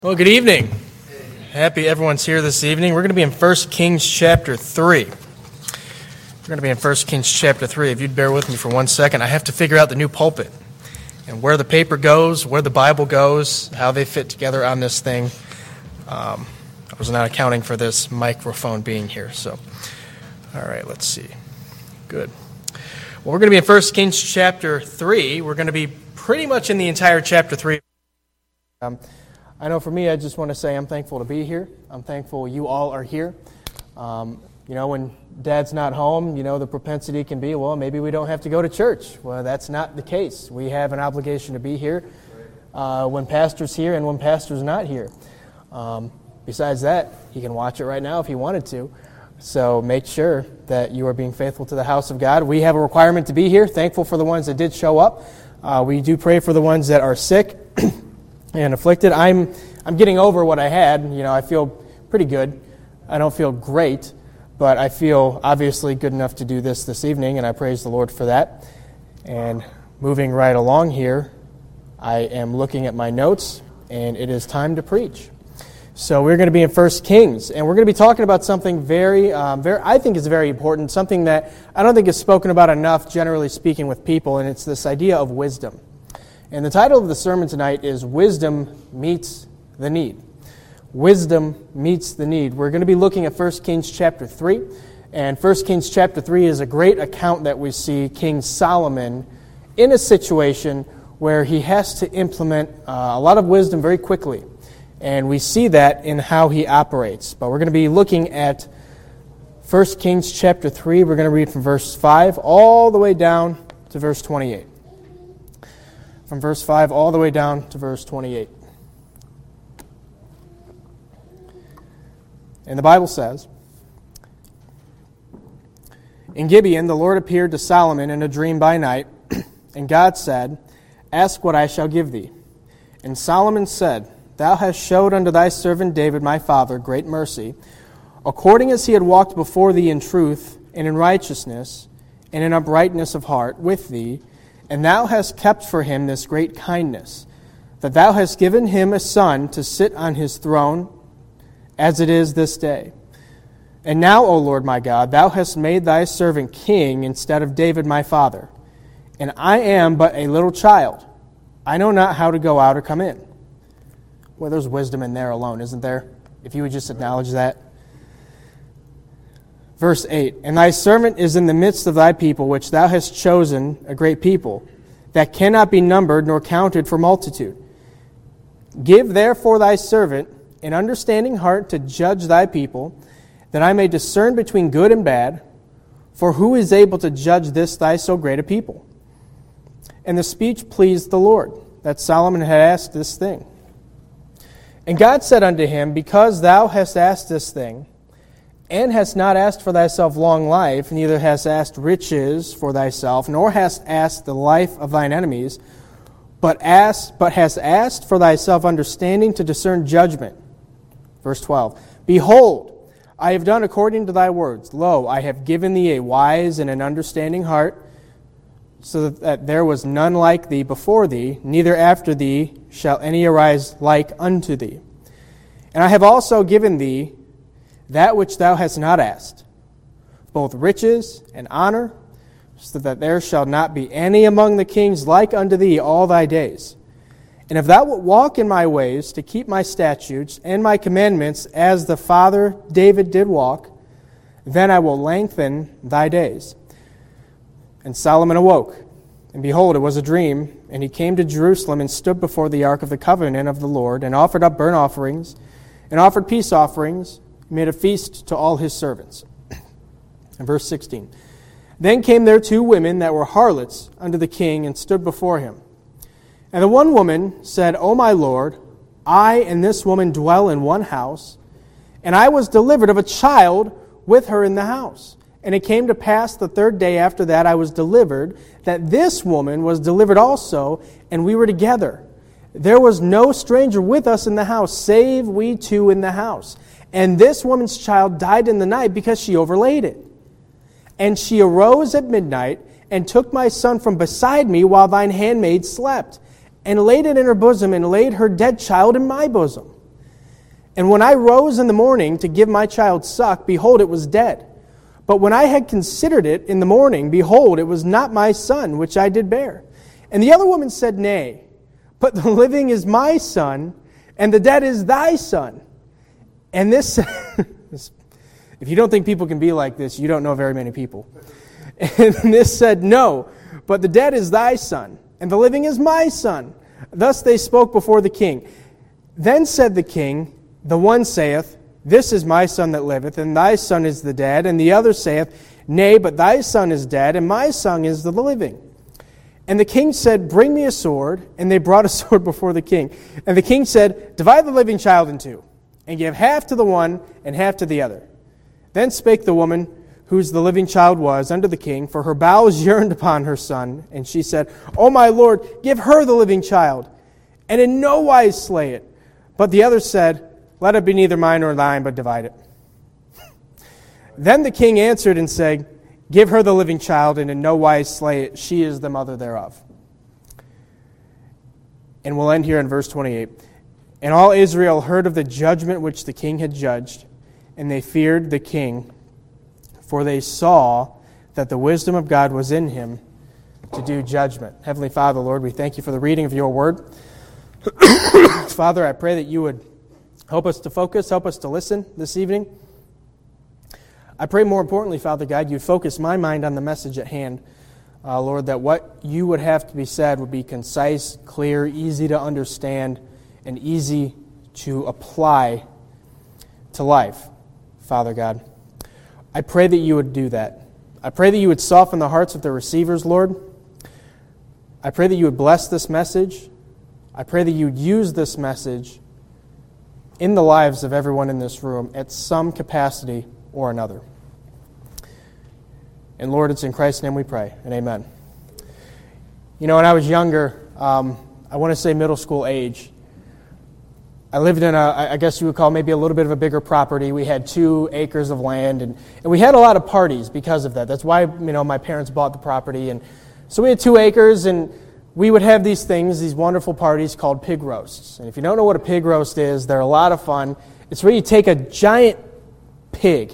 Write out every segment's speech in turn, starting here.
Well, good evening. Happy everyone's here this evening. We're going to be in 1 Kings chapter 3. We're going to be in 1 Kings chapter 3. If you'd bear with me for 1 second, I have to figure out the new pulpit and where the paper goes, where the Bible goes, how they fit together on this thing. I was not accounting for this microphone being here. So, all right, let's see. Good. Well, we're going to be in 1 Kings chapter 3. We're going to be pretty much in the entire chapter 3. I know for me, I just want to say I'm thankful to be here. I'm thankful you all are here. When Dad's not home, the propensity can be, well, maybe we don't have to go to church. Well, that's not the case. We have an obligation to be here when Pastor's here and when Pastor's not here. Besides that, he can watch it right now if he wanted to. So make sure that you are being faithful to the house of God. We have a requirement to be here. Thankful for the ones that did show up. We do pray for the ones that are sick and afflicted. I'm getting over what I had. I feel pretty good. I don't feel great, but I feel obviously good enough to do this evening, and I praise the Lord for that. And moving right along here, I am looking at my notes, and it is time to preach. So we're going to be in 1 Kings, and we're going to be talking about something very, I think is very important, something that I don't think is spoken about enough, generally speaking, with people, and it's this idea of wisdom. And the title of the sermon tonight is Wisdom Meets the Need. Wisdom meets the need. We're going to be looking at 1 Kings chapter 3. And 1 Kings chapter 3 is a great account that we see King Solomon in a situation where he has to implement a lot of wisdom very quickly. And we see that in how he operates. But we're going to be looking at 1 Kings chapter 3. We're going to read from verse 5 all the way down to verse 28. From verse 5 all the way down to verse 28. And the Bible says, "In Gibeon the Lord appeared to Solomon in a dream by night, and God said, 'Ask what I shall give thee.' And Solomon said, 'Thou hast showed unto thy servant David my father great mercy, according as he had walked before thee in truth, and in righteousness, and in uprightness of heart with thee, and thou hast kept for him this great kindness, that thou hast given him a son to sit on his throne, as it is this day. And now, O Lord my God, thou hast made thy servant king instead of David my father. And I am but a little child. I know not how to go out or come in.'" Well, there's wisdom in there alone, isn't there? If you would just acknowledge that. Verse 8, "And thy servant is in the midst of thy people, which thou hast chosen, a great people, that cannot be numbered nor counted for multitude. Give therefore thy servant an understanding heart to judge thy people, that I may discern between good and bad, for who is able to judge this thy so great a people?" And the speech pleased the Lord, that Solomon had asked this thing. And God said unto him, "Because thou hast asked this thing, and hast not asked for thyself long life, neither hast asked riches for thyself, nor hast asked the life of thine enemies, but hast asked for thyself understanding to discern judgment." Verse 12, "Behold, I have done according to thy words. Lo, I have given thee a wise and an understanding heart, so that there was none like thee before thee, neither after thee shall any arise like unto thee. And I have also given thee that which thou hast not asked, both riches and honor, so that there shall not be any among the kings like unto thee all thy days. And if thou wilt walk in my ways to keep my statutes and my commandments as the father David did walk, then I will lengthen thy days." And Solomon awoke, and behold, it was a dream, and he came to Jerusalem and stood before the ark of the covenant of the Lord, and offered up burnt offerings, and offered peace offerings, and made a feast to all his servants. And verse 16, "Then came there 2 women that were harlots unto the king, and stood before him. And the one woman said, O my Lord, I and this woman dwell in one house, and I was delivered of a child with her in the house. And it came to pass the 3rd day after that I was delivered, that this woman was delivered also, and we were together. There was no stranger with us in the house, save we 2 in the house. And this woman's child died in the night because she overlaid it. And she arose at midnight, and took my son from beside me while thine handmaid slept, and laid it in her bosom, and laid her dead child in my bosom. And when I rose in the morning to give my child suck, behold, it was dead. But when I had considered it in the morning, behold, it was not my son, which I did bear. And the other woman said, Nay, but the living is my son, and the dead is thy son. And this, if you don't think people can be like this, you don't know very many people. And this said, No, but the dead is thy son, and the living is my son. Thus they spoke before the king. Then said the king, The one saith, This is my son that liveth, and thy son is the dead. And the other saith, Nay, but thy son is dead, and my son is the living. And the king said, Bring me a sword. And they brought a sword before the king. And the king said, Divide the living child in two, and give half to the one and half to the other. Then spake the woman, whose the living child was, unto the king, for her bowels yearned upon her son. And she said, O my lord, give her the living child, and in no wise slay it. But the other said, Let it be neither mine nor thine, but divide it. Then the king answered and said, Give her the living child, and in no wise slay it. She is the mother thereof. And we'll end here in verse 28. And all Israel heard of the judgment which the king had judged, and they feared the king, for they saw that the wisdom of God was in him to do judgment. Heavenly Father, Lord, we thank you for the reading of your word. Father, I pray that you would help us to focus, help us to listen this evening. I pray more importantly, Father God, you'd focus my mind on the message at hand. Lord, that what you would have to be said would be concise, clear, easy to understand, and easy to apply to life, Father God. I pray that you would do that. I pray that you would soften the hearts of the receivers, Lord. I pray that you would bless this message. I pray that you would use this message in the lives of everyone in this room at some capacity or another. And Lord, it's in Christ's name we pray, and amen. You know, when I was younger, I want to say middle school age, I lived in I guess you would call maybe a little bit of a bigger property. We had 2 acres of land, and we had a lot of parties because of that. That's why, my parents bought the property. And so we had 2 acres, and we would have these things, these wonderful parties called pig roasts. And if you don't know what a pig roast is, they're a lot of fun. It's where you take a giant pig,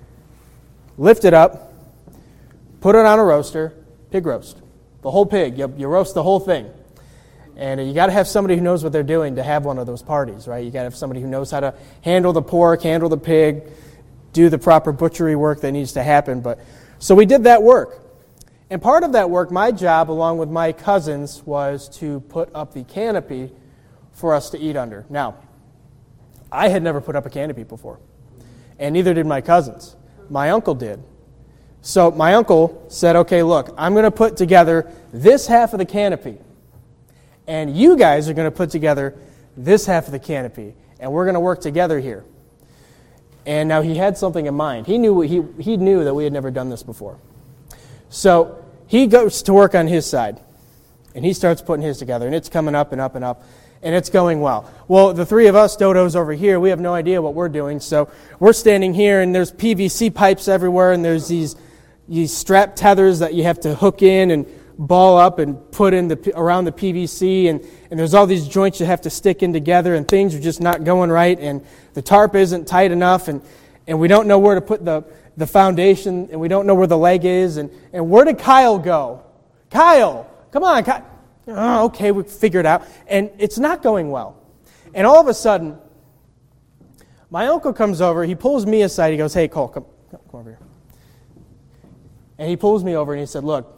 lift it up, put it on a roaster, pig roast. The whole pig. You roast the whole thing. And you got to have somebody who knows what they're doing to have one of those parties, right? You got to have somebody who knows how to handle the pork, handle the pig, do the proper butchery work that needs to happen. So we did that work. And part of that work, my job, along with my cousins, was to put up the canopy for us to eat under. Now, I had never put up a canopy before, and neither did my cousins. My uncle did. So my uncle said, okay, look, I'm going to put together this half of the canopy, and you guys are going to put together this half of the canopy, and we're going to work together here. And now he had something in mind. He knew that we had never done this before. So he goes to work on his side, and he starts putting his together, and it's coming up and up and up, and it's going well. Well, the 3 of us dodos over here, we have no idea what we're doing, so we're standing here, and there's PVC pipes everywhere, and there's these strap tethers that you have to hook in and ball up and put in around the PVC, and there's all these joints you have to stick in together, and things are just not going right, and the tarp isn't tight enough, and we don't know where to put the foundation, and we don't know where the leg is, and where did Kyle go? Kyle, come on, Kyle. Oh, okay, we figured it out, and it's not going well. And all of a sudden, my uncle comes over, he pulls me aside, he goes, hey, Cole, come over here. And he pulls me over and he said, look,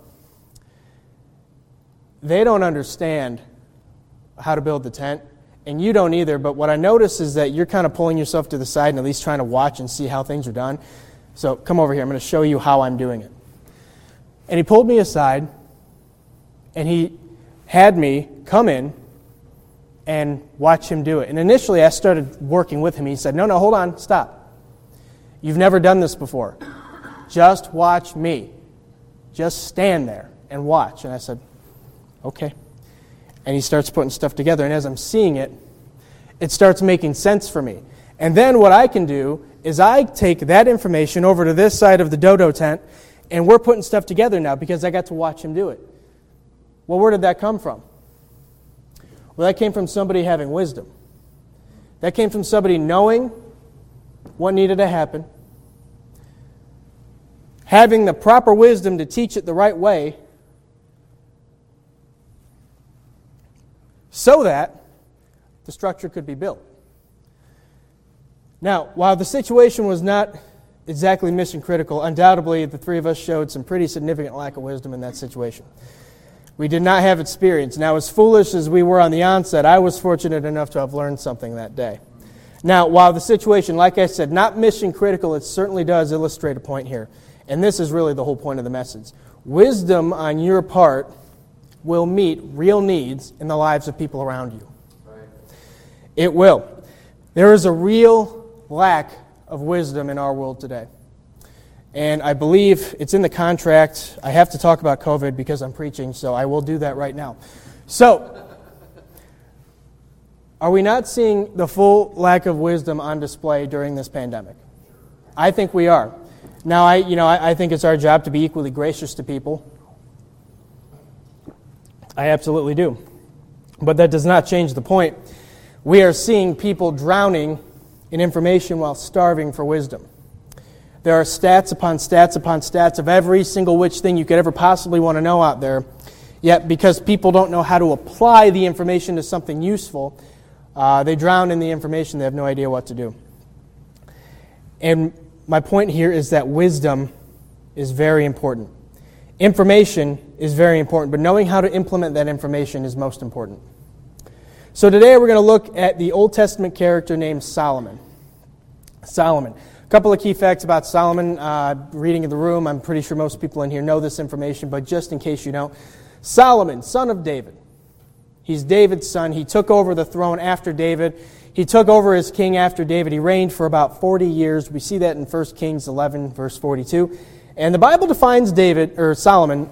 they don't understand how to build the tent, and you don't either, but what I notice is that you're kind of pulling yourself to the side and at least trying to watch and see how things are done. So come over here, I'm going to show you how I'm doing it. And he pulled me aside, and he had me come in and watch him do it. And initially I started working with him. He said, no, hold on, stop. You've never done this before. Just watch me. Just stand there and watch. And I said, okay. And he starts putting stuff together. And as I'm seeing it, it starts making sense for me. And then what I can do is I take that information over to this side of the dodo tent, and we're putting stuff together now because I got to watch him do it. Well, where did that come from? Well, that came from somebody having wisdom. That came from somebody knowing what needed to happen, having the proper wisdom to teach it the right way, so that the structure could be built. Now, while the situation was not exactly mission critical, undoubtedly the three of us showed some pretty significant lack of wisdom in that situation. We did not have experience. Now, as foolish as we were on the onset, I was fortunate enough to have learned something that day. Now, while the situation, like I said, not mission critical, it certainly does illustrate a point here. And this is really the whole point of the message. Wisdom on your part will meet real needs in the lives of people around you. Right. It will. There is a real lack of wisdom in our world today. And I believe it's in the contract. I have to talk about COVID because I'm preaching, so I will do that right now. So, are we not seeing the full lack of wisdom on display during this pandemic? I think we are. Now, I think it's our job to be equally gracious to people. I absolutely do. But that does not change the point. We are seeing people drowning in information while starving for wisdom. There are stats upon stats upon stats of every single which thing you could ever possibly want to know out there. Yet, because people don't know how to apply the information to something useful, they drown in the information. They have no idea what to do. And my point here is that wisdom is very important. Information is very important, but knowing how to implement that information is most important. So today we're going to look at the Old Testament character named Solomon. Solomon. A couple of key facts about Solomon. Reading in the room, I'm pretty sure most people in here know this information, but just in case you don't. Solomon, son of David. He's David's son. He took over the throne after David. He took over as king after David. He reigned for about 40 years. We see that in 1 Kings 11, verse 42. And the Bible defines Solomon,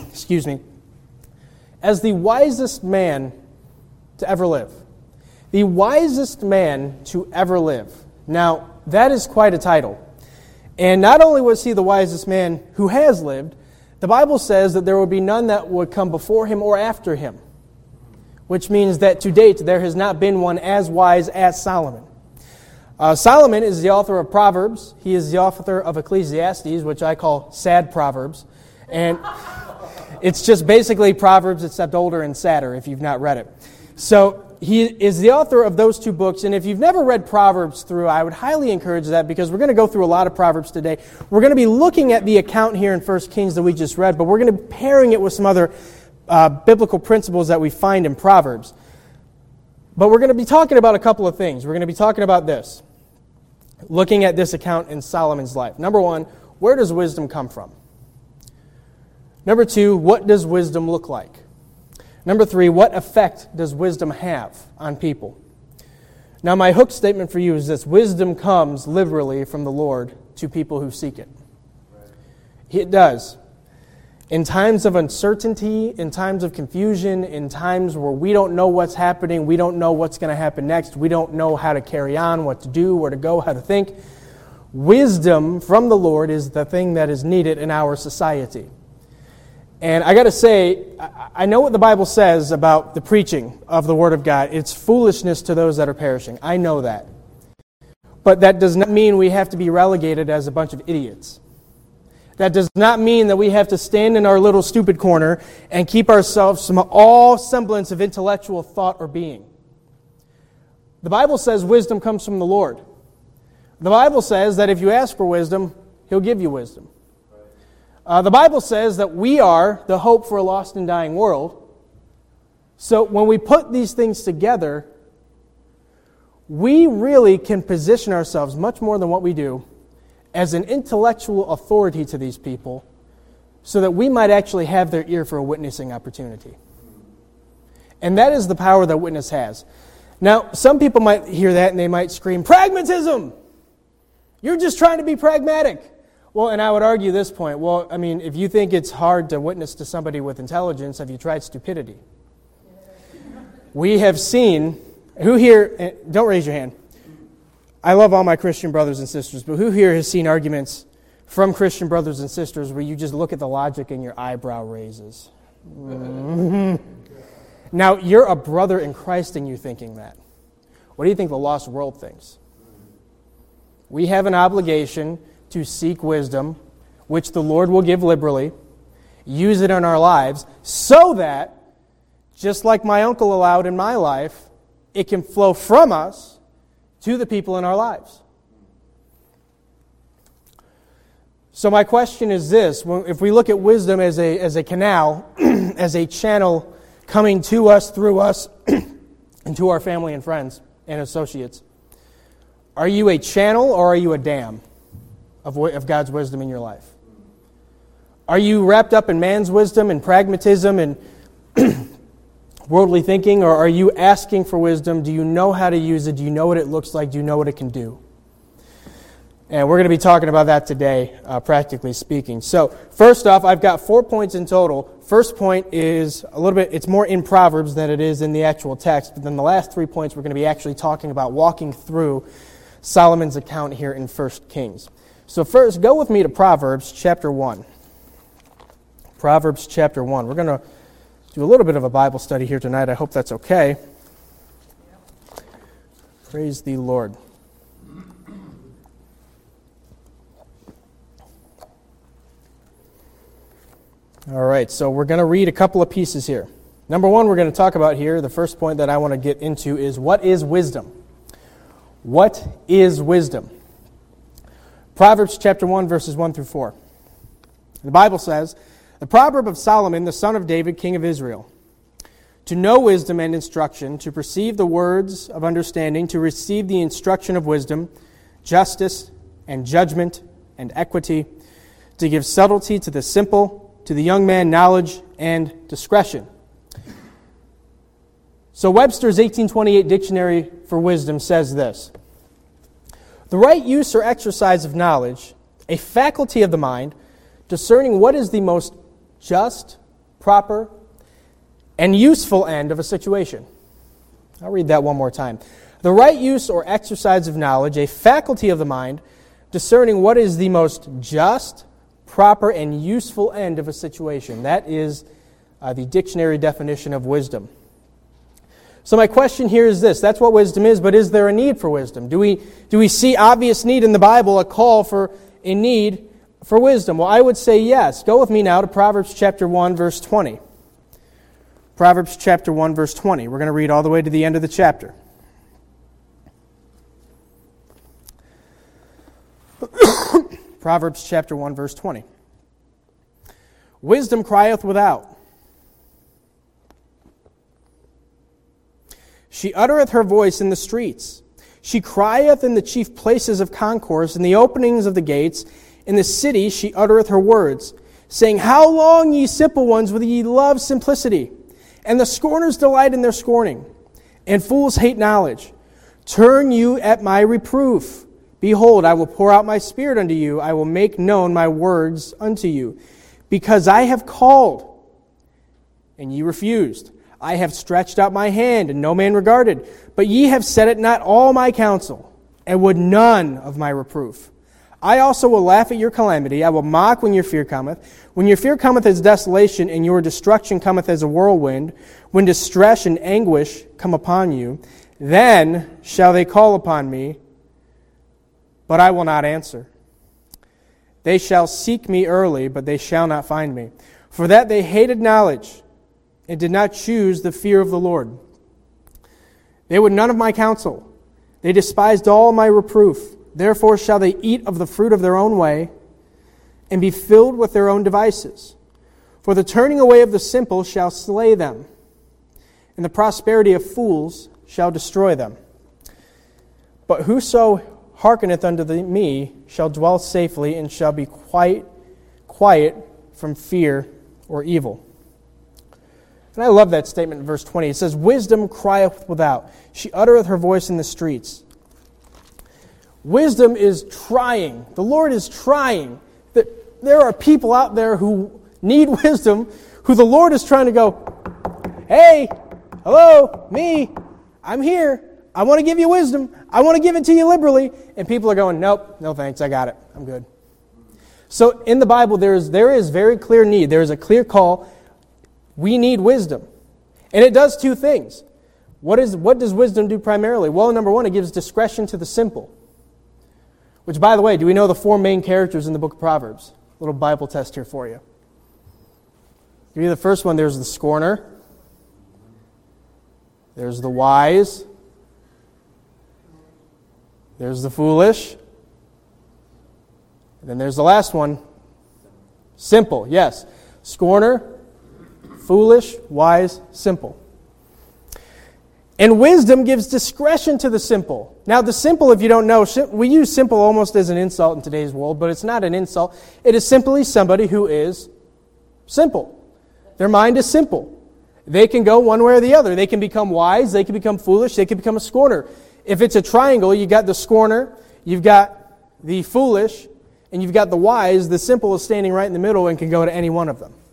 as the wisest man to ever live. The wisest man to ever live. Now, that is quite a title. And not only was he the wisest man who has lived, the Bible says that there would be none that would come before him or after him. Which means that to date, there has not been one as wise as Solomon. Solomon is the author of Proverbs. He is the author of Ecclesiastes, which I call sad Proverbs. And it's just basically Proverbs except older and sadder if you've not read it. So he is the author of those two books. And if you've never read Proverbs through, I would highly encourage that because we're going to go through a lot of Proverbs today. We're going to be looking at the account here in 1 Kings that we just read, but we're going to be pairing it with some other biblical principles that we find in Proverbs. But we're going to be talking about a couple of things. We're going to be talking about this. Looking at this account in Solomon's life. Number one, where does wisdom come from? Number two, what does wisdom look like? Number three, what effect does wisdom have on people? Now, my hook statement for you is this: wisdom comes liberally from the Lord to people who seek it. It does. In times of uncertainty, in times of confusion, in times where we don't know what's happening, we don't know what's going to happen next, we don't know how to carry on, what to do, where to go, how to think, wisdom from the Lord is the thing that is needed in our society. And I got to say, I know what the Bible says about the preaching of the Word of God. It's foolishness to those that are perishing. I know that. But that does not mean we have to be relegated as a bunch of idiots. That does not mean that we have to stand in our little stupid corner and keep ourselves from all semblance of intellectual thought or being. The Bible says wisdom comes from the Lord. The Bible says that if you ask for wisdom, He'll give you wisdom. The Bible says that we are the hope for a lost and dying world. So when we put these things together, we really can position ourselves much more than what we do as an intellectual authority to these people so that we might actually have their ear for a witnessing opportunity. And that is the power that witness has. Now, some people might hear that and they might scream, "Pragmatism! You're just trying to be pragmatic." Well, and I would argue this point. Well, I mean, if you think it's hard to witness to somebody with intelligence, have you tried stupidity? We have seen, who here, don't raise your hand. I love all my Christian brothers and sisters, but who here has seen arguments from Christian brothers and sisters where you just look at the logic and your eyebrow raises? Mm-hmm. Now, you're a brother in Christ and you're thinking that. what do you think the lost world thinks? We have an obligation to seek wisdom, which the Lord will give liberally, use it in our lives, so that, just like my uncle allowed in my life, it can flow from us to the people in our lives. So my question is this: if we look at wisdom as a canal, as a channel coming to us, through us, and to our family and friends and associates, are you a channel or are you a dam of God's wisdom in your life? Are you wrapped up in man's wisdom and pragmatism and worldly thinking, or are you asking for wisdom? Do you know how to use it? Do you know what it looks like? Do you know what it can do? And we're going to be talking about that today, practically speaking. So, first off, I've got 4 points in total. First point is a little bit, it's more in Proverbs than it is in the actual text. But then the last 3 points, we're going to be actually talking about walking through Solomon's account here in 1 Kings. So first, go with me to Proverbs chapter 1. Proverbs chapter 1. We're going to do a little bit of a Bible study here tonight. I hope that's okay. Praise the Lord. All right, so we're going to read a couple of pieces here. Number one, we're going to talk about here, the first point that I want to get into is, what is wisdom? What is wisdom? Proverbs chapter 1, verses 1 through 4. The Bible says, "The proverb of Solomon, the son of David, king of Israel, to know wisdom and instruction, to perceive the words of understanding, to receive the instruction of wisdom, justice and judgment and equity, to give subtlety to the simple, to the young man knowledge and discretion." So Webster's 1828 Dictionary for Wisdom says this: "The right use or exercise of knowledge, a faculty of the mind, discerning what is the most just, proper, and useful end of a situation." I'll read that one more time. "The right use or exercise of knowledge, a faculty of the mind, discerning what is the most just, proper, and useful end of a situation." That is the dictionary definition of wisdom. So my question here is this: that's what wisdom is, but is there a need for wisdom? Do we see obvious need in the Bible, a call for a need for wisdom? Well, I would say yes. Go with me now to Proverbs chapter 1, verse 20. Proverbs chapter 1, verse 20. We're going to read all the way to the end of the chapter. Proverbs chapter 1, verse 20. "Wisdom crieth without. She uttereth her voice in the streets. She crieth in the chief places of concourse, in the openings of the gates. In the city she uttereth her words, saying, How long, ye simple ones, will ye love simplicity? And the scorners delight in their scorning, and fools hate knowledge. Turn you at my reproof. Behold, I will pour out my spirit unto you. I will make known my words unto you. Because I have called, and ye refused. I have stretched out my hand, and no man regarded. But ye have set at not all my counsel, and would none of my reproof. I also will laugh at your calamity. I will mock when your fear cometh. When your fear cometh as desolation, and your destruction cometh as a whirlwind, when distress and anguish come upon you, then shall they call upon me, but I will not answer. They shall seek me early, but they shall not find me. For that they hated knowledge, and did not choose the fear of the Lord. They would none of my counsel. They despised all my reproof. Therefore shall they eat of the fruit of their own way, and be filled with their own devices. For the turning away of the simple shall slay them, and the prosperity of fools shall destroy them. But whoso hearkeneth unto me shall dwell safely, and shall be quiet from fear or evil. And I love that statement in verse 20. It says, Wisdom crieth without. She uttereth her voice in the streets. Wisdom is trying. The Lord is trying. There are people out there who need wisdom, who the Lord is trying to go, Hey, hello, me, I'm here. I want to give you wisdom. I want to give it to you liberally. And people are going, Nope, no thanks, I got it. I'm good. So in the Bible, there is very clear need. There is a clear call. We need wisdom. And it does two things. What does wisdom do primarily? Well, number one, it gives discretion to the simple. Which, by the way, do we know the four main characters in the book of Proverbs? A little Bible test here for you. Give you the first one. There's the scorner. There's the wise. There's the foolish. And then there's the last one. Simple, yes. Scorner, foolish, wise, simple. And wisdom gives discretion to the simple. Now, the simple, if you don't know, we use simple almost as an insult in today's world, but it's not an insult. It is simply somebody who is simple. Their mind is simple. They can go one way or the other. They can become wise, they can become foolish, they can become a scorner. If it's a triangle, you've got the scorner, you've got the foolish, and you've got the wise. The simple is standing right in the middle and can go to any one of them.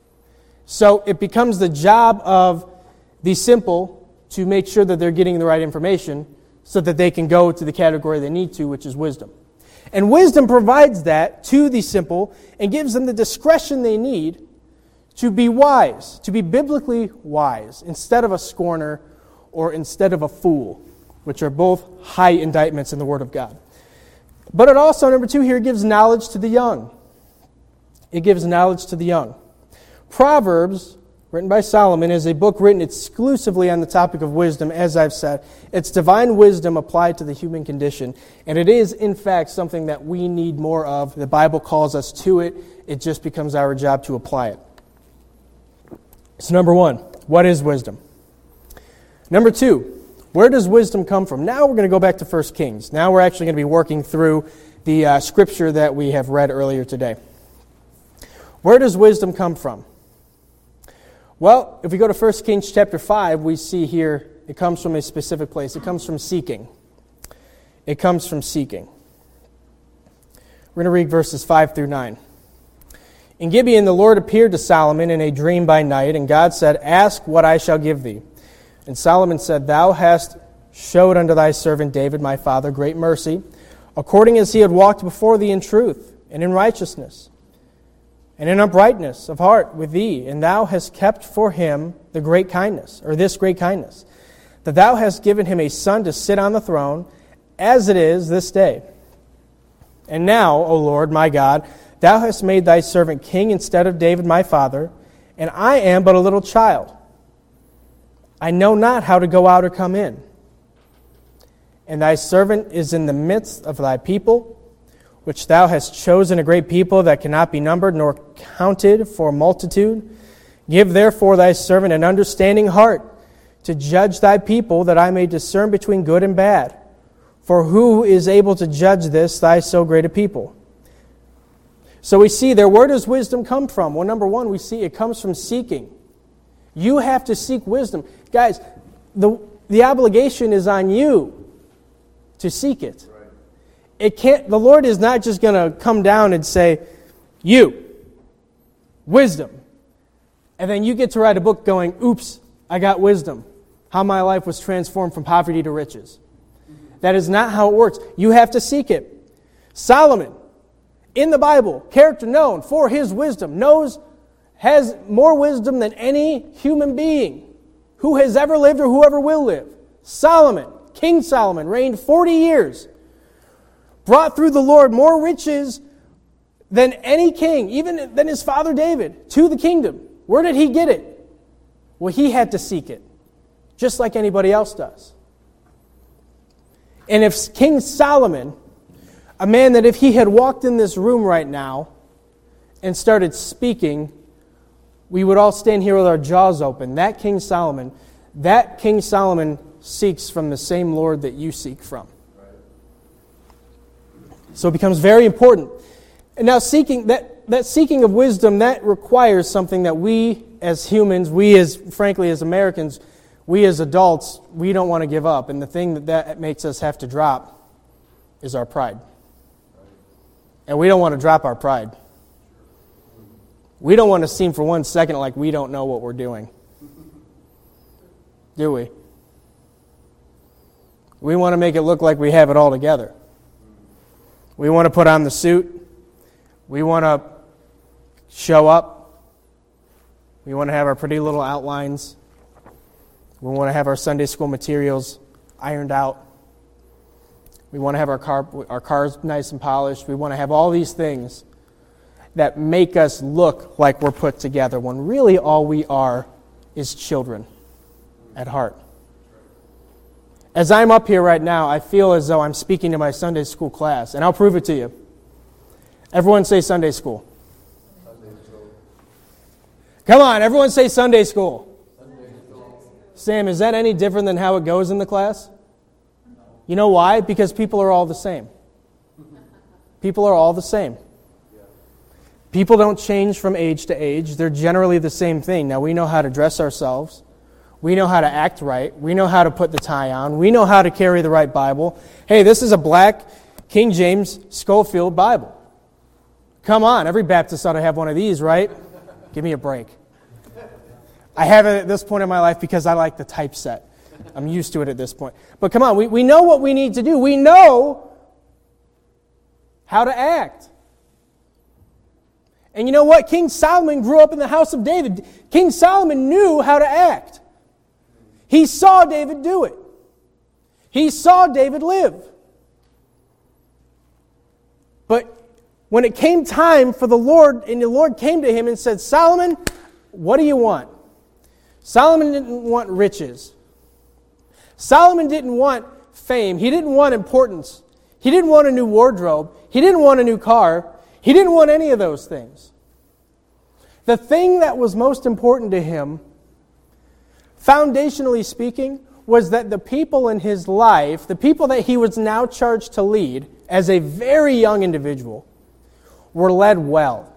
So it becomes the job of the simple to make sure that they're getting the right information so that they can go to the category they need to, which is wisdom. And wisdom provides that to the simple and gives them the discretion they need to be wise, to be biblically wise, instead of a scorner or instead of a fool, which are both high indictments in the Word of God. But it also, number two here, gives knowledge to the young. It gives knowledge to the young. Proverbs, written by Solomon, is a book written exclusively on the topic of wisdom, as I've said. It's divine wisdom applied to the human condition. And it is, in fact, something that we need more of. The Bible calls us to it. It just becomes our job to apply it. So number one, what is wisdom? Number two, where does wisdom come from? Now we're going to go back to 1 Kings. Now we're actually going to be working through the scripture that we have read earlier today. Where does wisdom come from? Well, if we go to 1 Kings chapter 5, we see here it comes from a specific place. It comes from seeking. It comes from seeking. We're going to read verses 5 through 9. In Gibeon the Lord appeared to Solomon in a dream by night, and God said, "Ask what I shall give thee." And Solomon said, "Thou hast showed unto thy servant David my father great mercy, according as he had walked before thee in truth, and in righteousness, and in uprightness of heart with thee, and thou hast kept for him the great kindness, or this great kindness, that thou hast given him a son to sit on the throne, as it is this day. And now, O Lord my God, thou hast made thy servant king instead of David my father, and I am but a little child. I know not how to go out or come in. And thy servant is in the midst of thy people, which thou hast chosen a great people that cannot be numbered nor counted for multitude. Give therefore thy servant an understanding heart to judge thy people, that I may discern between good and bad. For who is able to judge this, thy so great a people?" So we see there, where does wisdom come from? Well, number one, we see it comes from seeking. You have to seek wisdom. Guys, the obligation is on you to seek it. It can't. The Lord is not just going to come down and say, "You, wisdom," and then you get to write a book going, "Oops, I got wisdom. How my life was transformed from poverty to riches." That is not how it works. You have to seek it. Solomon, in the Bible, character known for his wisdom, has more wisdom than any human being who has ever lived or who ever will live. Solomon, King Solomon, reigned 40 years, brought through the Lord more riches than any king, even than his father David, to the kingdom. Where did he get it? Well, he had to seek it, just like anybody else does. And if King Solomon, a man that if he had walked in this room right now and started speaking, we would all stand here with our jaws open. That King Solomon seeks from the same Lord that you seek from. So it becomes very important. And now seeking that seeking of wisdom, that requires something that we as humans, frankly as Americans, we as adults, we don't want to give up. And the thing that makes us have to drop is our pride. And we don't want to drop our pride. We don't want to seem for 1 second like we don't know what we're doing. Do we? We want to make it look like we have it all together. We want to put on the suit. We want to show up. We want to have our pretty little outlines. We want to have our Sunday school materials ironed out. We want to have our cars nice and polished. We want to have all these things that make us look like we're put together when really all we are is children at heart. As I'm up here right now, I feel as though I'm speaking to my Sunday school class, and I'll prove it to you. Everyone say Sunday school. Sunday school. Come on, everyone say Sunday school. Sunday school. Sam, is that any different than how it goes in the class? You know why? Because people are all the same. People are all the same. People don't change from age to age. They're generally the same thing. Now, we know how to dress ourselves. We know how to act right. We know how to put the tie on. We know how to carry the right Bible. Hey, this is a black King James Schofield Bible. Come on, every Baptist ought to have one of these, right? Give me a break. I have it at this point in my life because I like the typeset. I'm used to it at this point. But come on, we know what we need to do. We know how to act. And you know what? King Solomon grew up in the house of David. King Solomon knew how to act. He saw David do it. He saw David live. But when it came time for the Lord, and the Lord came to him and said, Solomon, what do you want? Solomon didn't want riches. Solomon didn't want fame. He didn't want importance. He didn't want a new wardrobe. He didn't want a new car. He didn't want any of those things. The thing that was most important to him, foundationally speaking, was that the people in his life, the people that he was now charged to lead as a very young individual, were led well.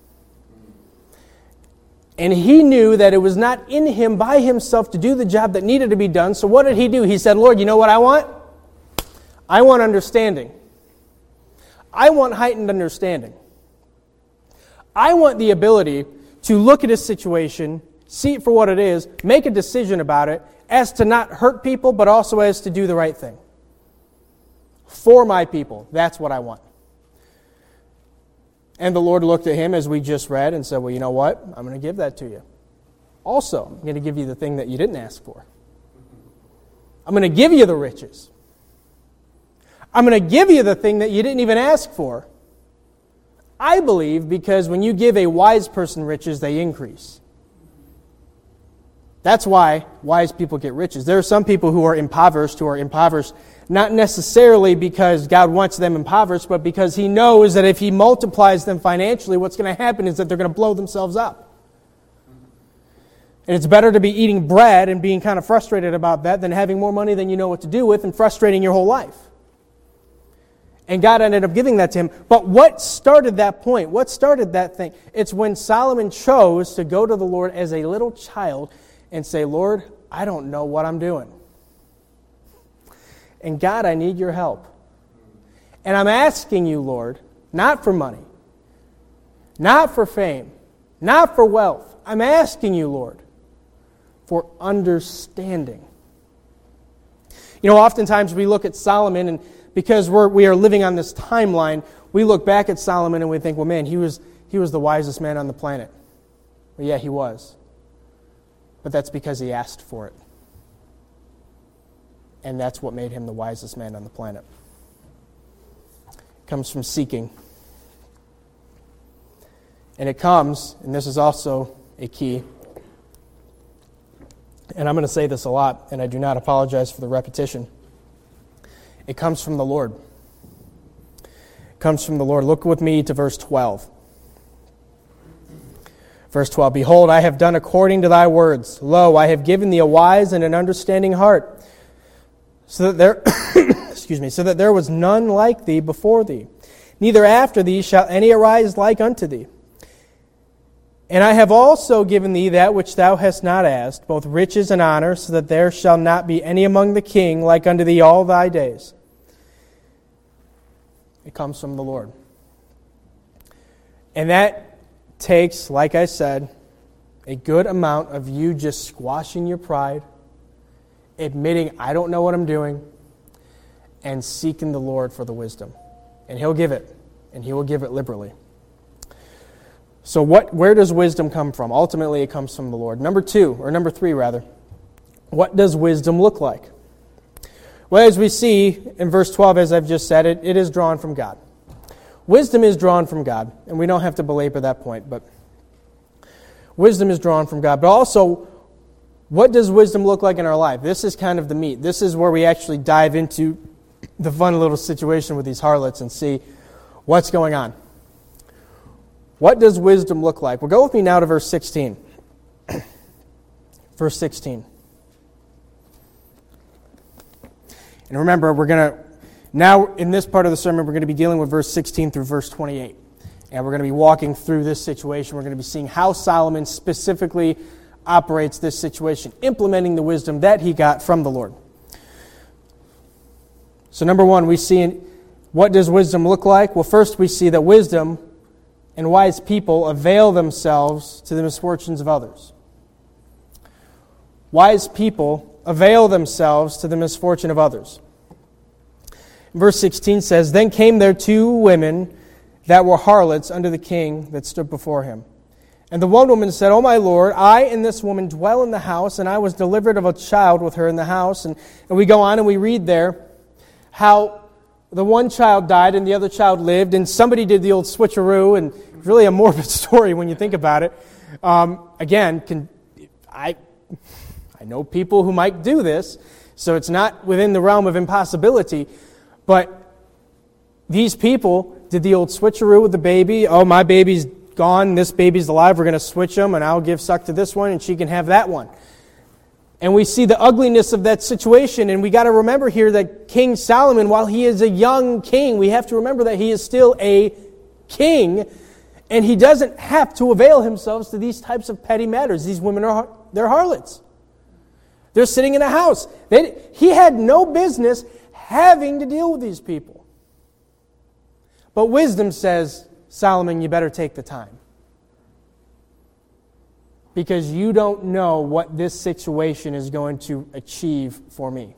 And he knew that it was not in him by himself to do the job that needed to be done. So what did he do? He said, Lord, you know what I want? I want understanding. I want heightened understanding. I want the ability to look at a situation, see it for what it is, make a decision about it, as to not hurt people, but also as to do the right thing. For my people, that's what I want. And the Lord looked at him, as we just read, and said, well, you know what? I'm going to give that to you. Also, I'm going to give you the thing that you didn't ask for. I'm going to give you the riches. I'm going to give you the thing that you didn't even ask for. I believe because when you give a wise person riches, they increase. That's why wise people get riches. There are some people who are impoverished not necessarily because God wants them impoverished, but because He knows that if He multiplies them financially, what's going to happen is that they're going to blow themselves up. And it's better to be eating bread and being kind of frustrated about that than having more money than you know what to do with and frustrating your whole life. And God ended up giving that to him. But what started that point? What started that thing? It's when Solomon chose to go to the Lord as a little child and say, Lord, I don't know what I'm doing. And God, I need your help. And I'm asking you, Lord, not for money, not for fame, not for wealth. I'm asking you, Lord, for understanding. You know, oftentimes we look at Solomon, and because we are living on this timeline, we look back at Solomon and we think, well, man, he was the wisest man on the planet. Well, yeah, he was. But that's because he asked for it. And that's what made him the wisest man on the planet. It comes from seeking. And it comes, and this is also a key, and I'm going to say this a lot, and I do not apologize for the repetition. It comes from the Lord. It comes from the Lord. Look with me to verse 12. Verse 12, Behold, I have done according to thy words. Lo, I have given thee a wise and an understanding heart, so that there was none like thee before thee. Neither after thee shall any arise like unto thee. And I have also given thee that which thou hast not asked, both riches and honor, so that there shall not be any among the king like unto thee all thy days. It comes from the Lord. And that takes, like I said, a good amount of you just squashing your pride, admitting, I don't know what I'm doing, and seeking the Lord for the wisdom. And He'll give it, and He will give it liberally. So where does wisdom come from? Ultimately, it comes from the Lord. Number three, What does wisdom look like? Well, as we see in verse 12, as I've just said, it is drawn from God. Wisdom is drawn from God, and we don't have to belabor that point, but wisdom is drawn from God. But also, what does wisdom look like in our life? This is kind of the meat. This is where we actually dive into the fun little situation with these harlots and see what's going on. What does wisdom look like? Well, go with me now to verse 16. Verse 16. And remember, now in this part of the sermon, we're going to be dealing with verse 16 through verse 28. And we're going to be walking through this situation. We're going to be seeing how Solomon specifically operates this situation, implementing the wisdom that he got from the Lord. So number one, we see what does wisdom look like? Well, first we see that wisdom and wise people avail themselves to the misfortunes of others. Wise people avail themselves to the misfortune of others. Verse 16 says, Then came there 2 women that were harlots unto the king that stood before him. And the one woman said, O my Lord, I and this woman dwell in the house, and I was delivered of a child with her in the house. And we go on and we read there how the one child died and the other child lived, and somebody did the old switcheroo, and it's really a morbid story when you think about it. I know people who might do this, so it's not within the realm of impossibility, but these people did the old switcheroo with the baby. Oh, my baby's gone, this baby's alive, we're going to switch them, and I'll give suck to this one, and she can have that one. And we see the ugliness of that situation, and we got to remember here that King Solomon, while he is a young king, we have to remember that he is still a king, and he doesn't have to avail himself to these types of petty matters. These women they're harlots. They're sitting in a house. He had no business having to deal with these people. But wisdom says, Solomon, you better take the time. Because you don't know what this situation is going to achieve for me.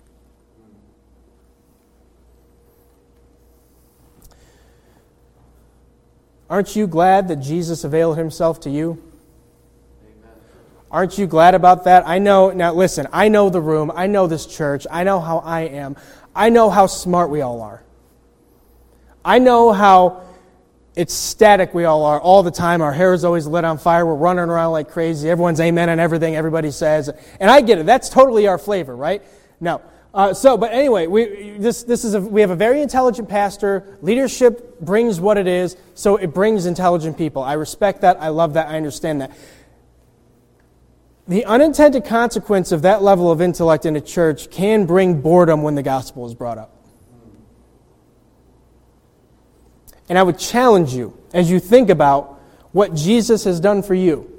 Aren't you glad that Jesus availed himself to you? Amen. Aren't you glad about that? I know, now listen, I know the room, I know this church, I know how I am, I know how smart we all are. I know how ecstatic we all are all the time. Our hair is always lit on fire. We're running around like crazy. Everyone's amen on everything everybody says. And I get it. That's totally our flavor, right? No. But anyway, we have a very intelligent pastor. Leadership brings what it is, so it brings intelligent people. I respect that. I love that. I understand that. The unintended consequence of that level of intellect in a church can bring boredom when the gospel is brought up. And I would challenge you, as you think about what Jesus has done for you,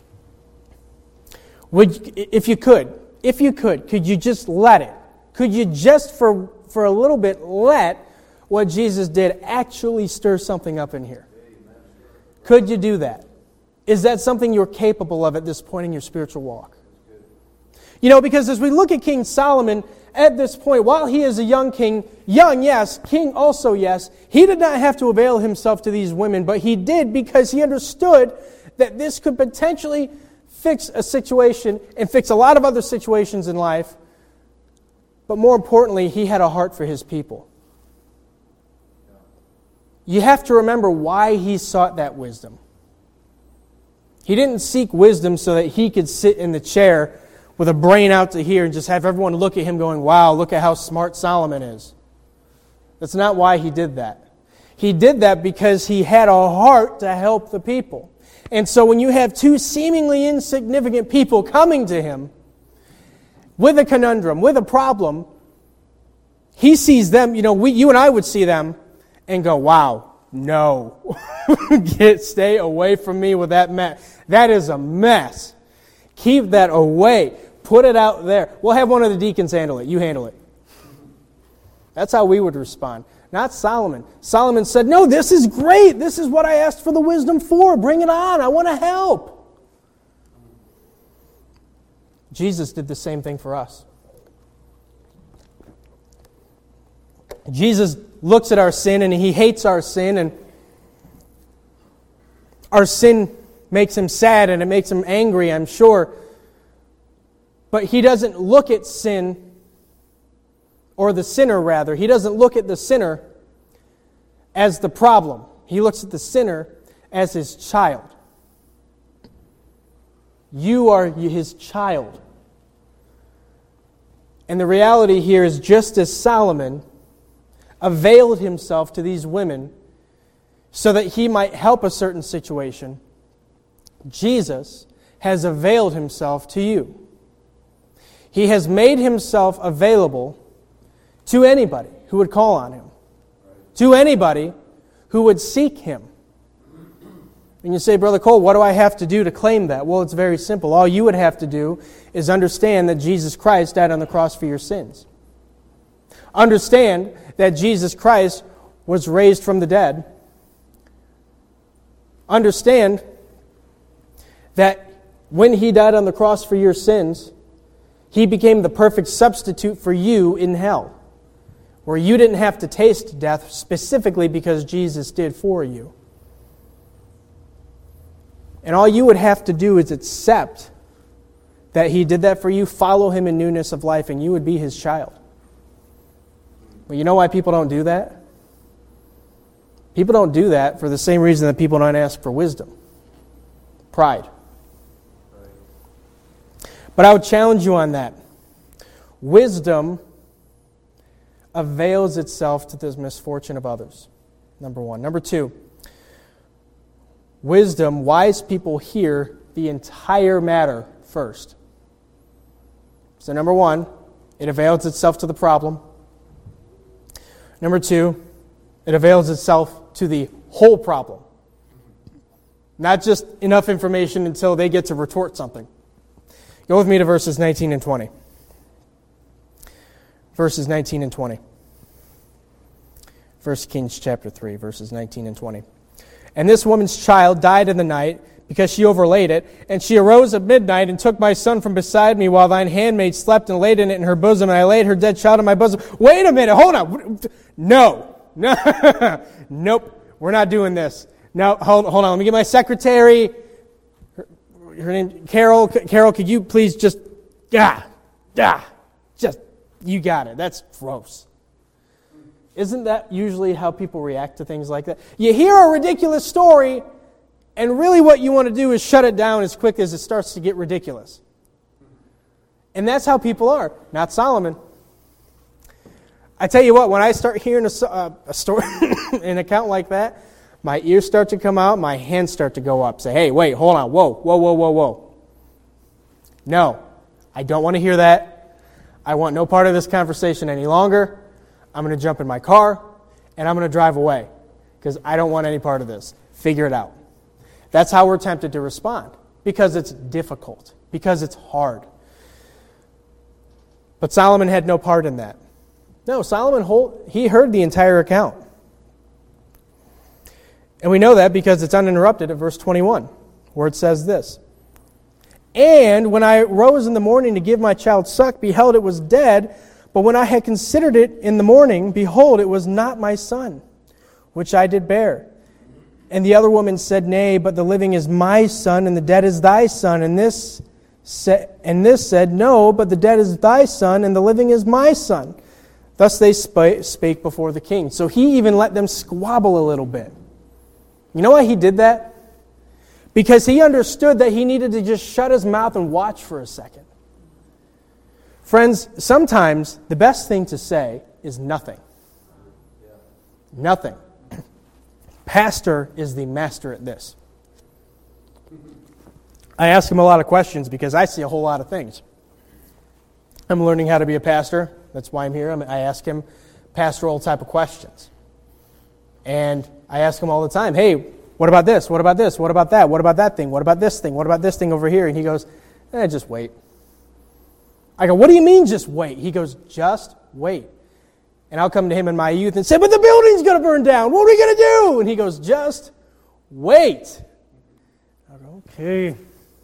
if you could, could you just let it? Could you just, for a little bit, let what Jesus did actually stir something up in here? Could you do that? Is that something you're capable of at this point in your spiritual walk? You know, because as we look at King Solomon, at this point, while he is a young king, yes, king also yes, he did not have to avail himself to these women, but he did because he understood that this could potentially fix a situation and fix a lot of other situations in life. But more importantly, he had a heart for his people. You have to remember why he sought that wisdom. He didn't seek wisdom so that he could sit in the chair with a brain out to here and just have everyone look at him going, wow, look at how smart Solomon is. That's not why he did that. He did that because he had a heart to help the people. And so when you have 2 seemingly insignificant people coming to him with a conundrum, with a problem, he sees them, you and I would see them and go, wow, no. Stay away from me with that mess. That is a mess. Keep that away. Put it out there. We'll have one of the deacons handle it. You handle it. That's how we would respond. Not Solomon. Solomon said, no, this is great. This is what I asked for the wisdom for. Bring it on. I want to help. Jesus did the same thing for us. Jesus looks at our sin and he hates our sin, and our sin makes him sad and it makes him angry, I'm sure. But he doesn't look at sin, or the sinner rather. He doesn't look at the sinner as the problem. He looks at the sinner as his child. You are his child. And the reality here is, just as Solomon availed himself to these women so that he might help a certain situation, Jesus has availed himself to you. He has made himself available to anybody who would call on him, to anybody who would seek him. And you say, Brother Cole, what do I have to do to claim that? Well, it's very simple. All you would have to do is understand that Jesus Christ died on the cross for your sins. Understand that Jesus Christ was raised from the dead. Understand that when he died on the cross for your sins, he became the perfect substitute for you in hell, where you didn't have to taste death specifically because Jesus did for you. And all you would have to do is accept that he did that for you, follow him in newness of life, and you would be his child. But you know why people don't do that? People don't do that for the same reason that people don't ask for wisdom. Pride. But I would challenge you on that. Wisdom avails itself to the misfortune of others. Number one. Number two, wisdom, wise people hear the entire matter first. So number one, it avails itself to the problem. Number two, it avails itself to the whole problem. Not just enough information until they get to retort something. Go with me to verses 19 and 20. Verses 19 and 20. 1 Kings chapter 3, verses 19 and 20. And this woman's child died in the night, because she overlaid it. And she arose at midnight and took my son from beside me, while thine handmaid slept, and laid in it in her bosom. And I laid her dead child in my bosom. Wait a minute, hold on. No. Nope, we're not doing this. No, hold on, let me get my secretary. Her name, Carol. Carol, could you please just, you got it. That's gross. Isn't that usually how people react to things like that? You hear a ridiculous story, and really what you want to do is shut it down as quick as it starts to get ridiculous. And that's how people are. Not Solomon. I tell you what, when I start hearing a story, an account like that, my ears start to come out, my hands start to go up. Say, hey, wait, hold on, whoa. No, I don't want to hear that. I want no part of this conversation any longer. I'm going to jump in my car, and I'm going to drive away, because I don't want any part of this. Figure it out. That's how we're tempted to respond, because it's difficult, because it's hard. But Solomon had no part in that. No, Solomon, he heard the entire account. And we know that because it's uninterrupted at verse 21, where it says this. And when I rose in the morning to give my child suck, beheld it was dead. But when I had considered it in the morning, behold, it was not my son, which I did bear. And the other woman said, Nay, but the living is my son, and the dead is thy son. And this said, No, but the dead is thy son, and the living is my son. Thus they spake before the king. So he even let them squabble a little bit. You know why he did that? Because he understood that he needed to just shut his mouth and watch for a second. Friends, sometimes the best thing to say is nothing. Nothing. Pastor is the master at this. I ask him a lot of questions because I see a whole lot of things. I'm learning how to be a pastor. That's why I'm here. I ask him pastoral type of questions. And I ask him all the time, hey, what about this? What about this? What about that? What about that thing? What about this thing? What about this thing over here? And he goes, just wait. I go, what do you mean just wait? He goes, just wait. And I'll come to him in my youth and say, but the building's going to burn down. What are we going to do? And he goes, just wait. I go, okay.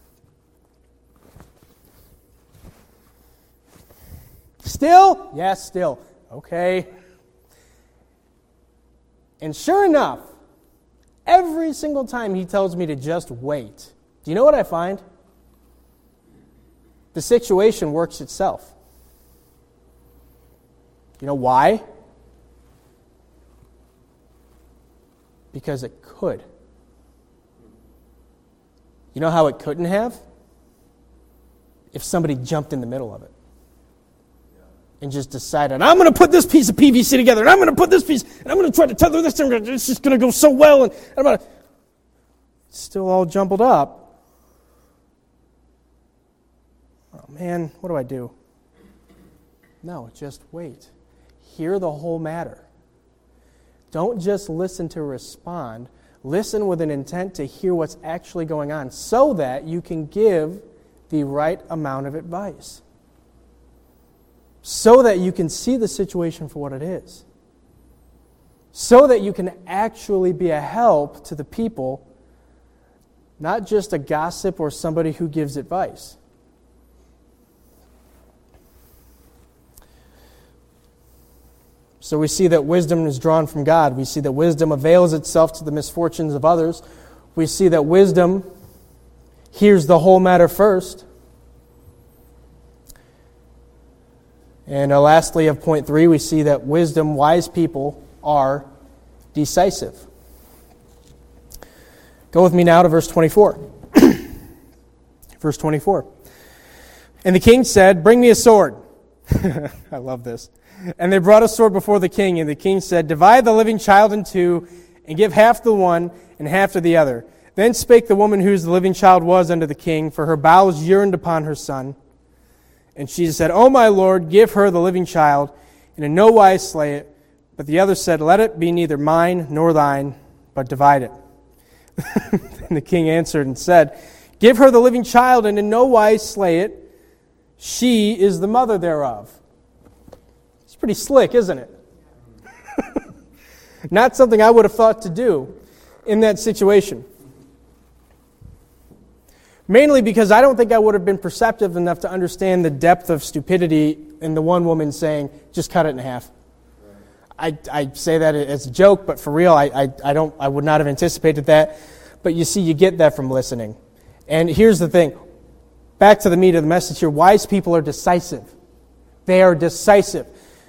Still? Yes, still. Okay. And sure enough, every single time he tells me to just wait, do you know what I find? the situation works itself. You know why? Because it could. You know how it couldn't have? If somebody jumped in the middle of it and just decided, I'm going to put this piece of PVC together, and I'm going to put this piece, and I'm going to try to tether this, and it's just going to go so well, and I'm going to... It's still all jumbled up. Oh man, what do I do? No, just wait. Hear the whole matter. Don't just listen to respond. Listen with an intent to hear what's actually going on so that you can give the right amount of advice. So that you can see the situation for what it is. So that you can actually be a help to the people, not just a gossip or somebody who gives advice. So we see that wisdom is drawn from God. We see that wisdom avails itself to the misfortunes of others. We see that wisdom hears the whole matter first. And lastly, of point 3, we see that wisdom, wise people are decisive. Go with me now to verse 24. Verse 24. And the king said, bring me a sword. I love this. And they brought a sword before the king, and the king said, divide the living child in two, and give half to one and half to the other. Then spake the woman whose the living child was unto the king, for her bowels yearned upon her son. And she said, O my lord, give her the living child, and in no wise slay it. But the other said, let it be neither mine nor thine, but divide it. And the king answered and said, give her the living child, and in no wise slay it. She is the mother thereof. It's pretty slick, isn't it? Not something I would have thought to do in that situation. Mainly because I don't think I would have been perceptive enough to understand the depth of stupidity in the one woman saying, just cut it in half. I say that as a joke, but for real, I would not have anticipated that. But you see, you get that from listening. And here's the thing. Back to the meat of the message here. Wise people are decisive. They are decisive.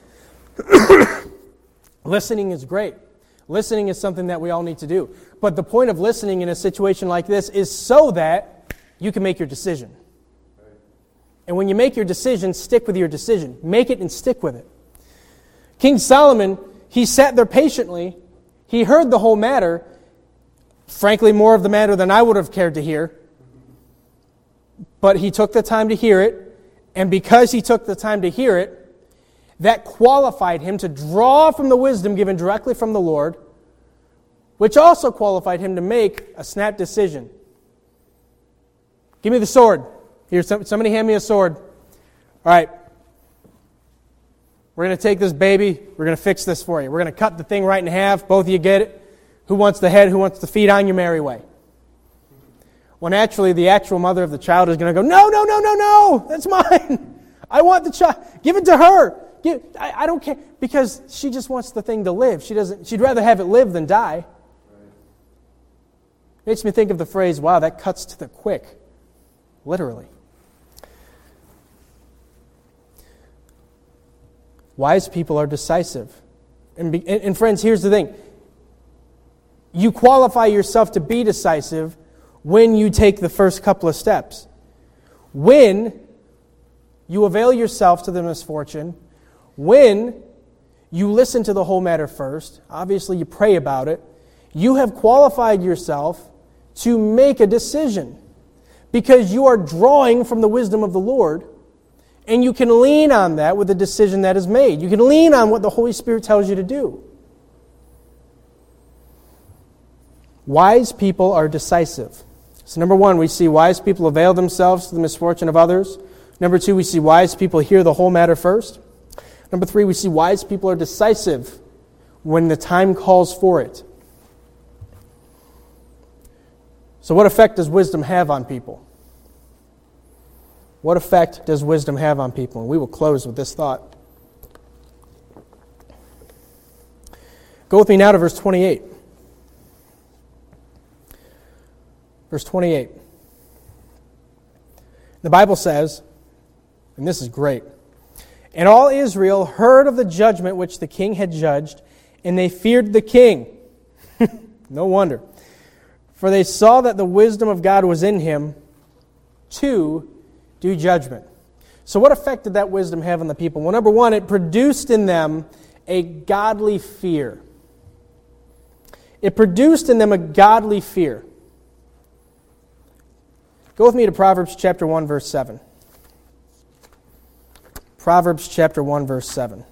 Listening is great. Listening is something that we all need to do. But the point of listening in a situation like this is so that you can make your decision. And when you make your decision, stick with your decision. Make it and stick with it. King Solomon, he sat there patiently. He heard the whole matter. Frankly, more of the matter than I would have cared to hear. But he took the time to hear it. And because he took the time to hear it, that qualified him to draw from the wisdom given directly from the Lord, which also qualified him to make a snap decision. Give me the sword. Here, somebody hand me a sword. All right. We're going to take this baby. We're going to fix this for you. We're going to cut the thing right in half. Both of you get it. Who wants the head? Who wants the feet? On your merry way. Well, naturally, the actual mother of the child is going to go, no, that's mine. I want the child. Give it to her. I don't care, because she just wants the thing to live. She'd rather have it live than die. Makes me think of the phrase, wow, that cuts to the quick. Literally. Wise people are decisive. And friends, here's the thing. You qualify yourself to be decisive when you take the first couple of steps. When you avail yourself to the misfortune, when you listen to the whole matter first, obviously you pray about it, you have qualified yourself to make a decision because you are drawing from the wisdom of the Lord, and you can lean on that with the decision that is made. You can lean on what the Holy Spirit tells you to do. Wise people are decisive. So number 1, we see wise people avail themselves to the misfortune of others. Number 2, we see wise people hear the whole matter first. Number 3, we see wise people are decisive when the time calls for it. So what effect does wisdom have on people? What effect does wisdom have on people? And we will close with this thought. Go with me now to verse 28. Verse 28. The Bible says, And this is great. And all Israel heard of the judgment which the king had judged, and they feared the king. No wonder. For they saw that the wisdom of God was in him to do judgment. So what effect did that wisdom have on the people? Well, number one, it produced in them a godly fear. It produced in them a godly fear. Go with me to Proverbs chapter 1, verse 7. Proverbs chapter 1, verse 7.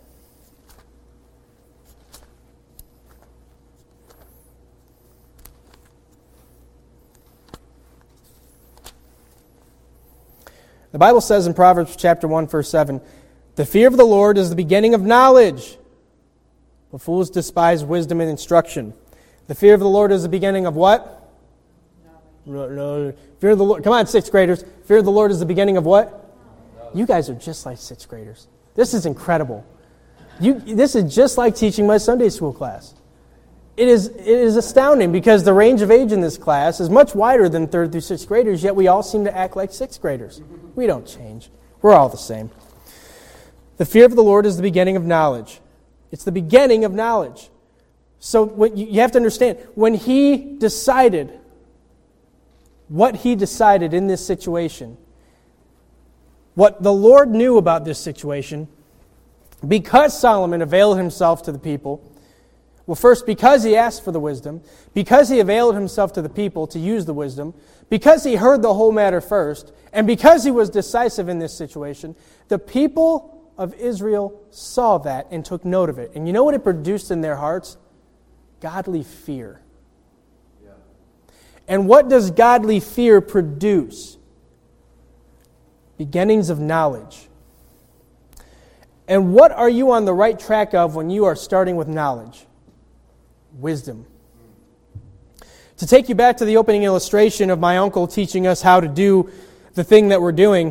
The Bible says in Proverbs chapter 1, verse 7, "The fear of the Lord is the beginning of knowledge, but fools despise wisdom and instruction." The fear of the Lord is the beginning of what? Knowledge. Fear of the Lord. Come on, sixth graders. Fear of the Lord is the beginning of what? Knowledge. You guys are just like sixth graders. This is incredible. This is just like teaching my Sunday school class. It is astounding because the range of age in this class is much wider than third through sixth graders, yet we all seem to act like sixth graders. We don't change. We're all the same. The fear of the Lord is the beginning of knowledge. It's the beginning of knowledge. So what you have to understand, when he decided what he decided in this situation, what the Lord knew about this situation, because Solomon availed himself to the people, well, first, because he asked for the wisdom, because he availed himself to the people to use the wisdom, because he heard the whole matter first, and because he was decisive in this situation, the people of Israel saw that and took note of it. And you know what it produced in their hearts? Godly fear. Yeah. And what does godly fear produce? Beginnings of knowledge. And what are you on the right track of when you are starting with knowledge? Wisdom. To take you back to the opening illustration of my uncle teaching us how to do the thing that we're doing,